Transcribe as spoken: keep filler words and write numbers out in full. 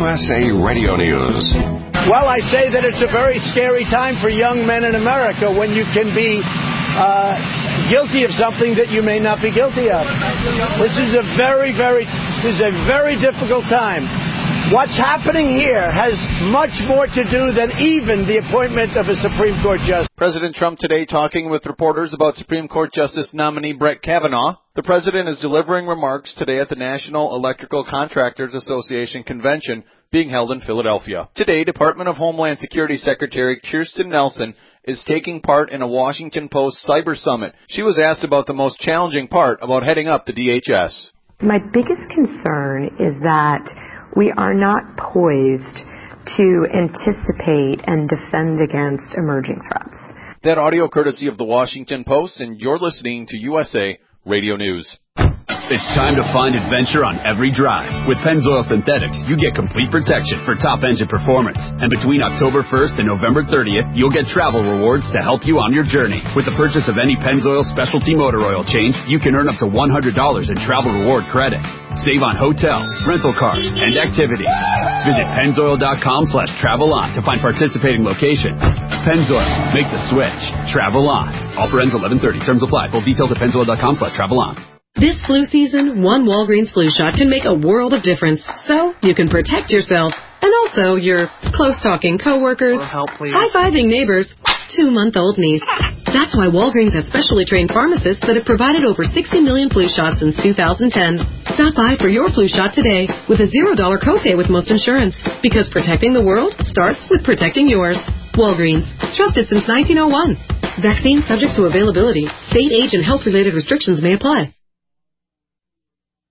S A Radio News. Well, I say that it's a very scary time for young men in America when you can be uh, guilty of something that you may not be guilty of. This is a very, very, this is a very difficult time. What's happening here has much more to do than even the appointment of a Supreme Court justice. President Trump today talking with reporters about Supreme Court Justice nominee Brett Kavanaugh. The president is delivering remarks today at the National Electrical Contractors Association convention being held in Philadelphia. Today, Department of Homeland Security Secretary Kirstjen Nielsen is taking part in a Washington Post Cyber Summit. She was asked about the most challenging part about heading up the D H S. My biggest concern is that we are not poised to anticipate and defend against emerging threats. That audio courtesy of the Washington Post, and you're listening to U S A Radio News. It's time to find adventure on every drive. With Pennzoil Synthetics, you get complete protection for top engine performance. And between October first and November thirtieth, you'll get travel rewards to help you on your journey. With the purchase of any Pennzoil specialty motor oil change, you can earn up to one hundred dollars in travel reward credit. Save on hotels, rental cars, and activities. Visit Pennzoil.com slash travel on to find participating locations. Pennzoil. Make the switch. Travel on. Offer ends eleven thirty. Terms apply. Full details at Pennzoil.com slash travel on. This flu season, one Walgreens flu shot can make a world of difference. So you can protect yourself and also your close-talking coworkers, high-fiving neighbors, two-month-old niece. That's why Walgreens has specially trained pharmacists that have provided over sixty million flu shots since two thousand ten. Stop by for your flu shot today with a zero dollar copay with most insurance. Because protecting the world starts with protecting yours. Walgreens. Trusted since nineteen oh one. Vaccine subject to availability. State, age, and health-related restrictions may apply.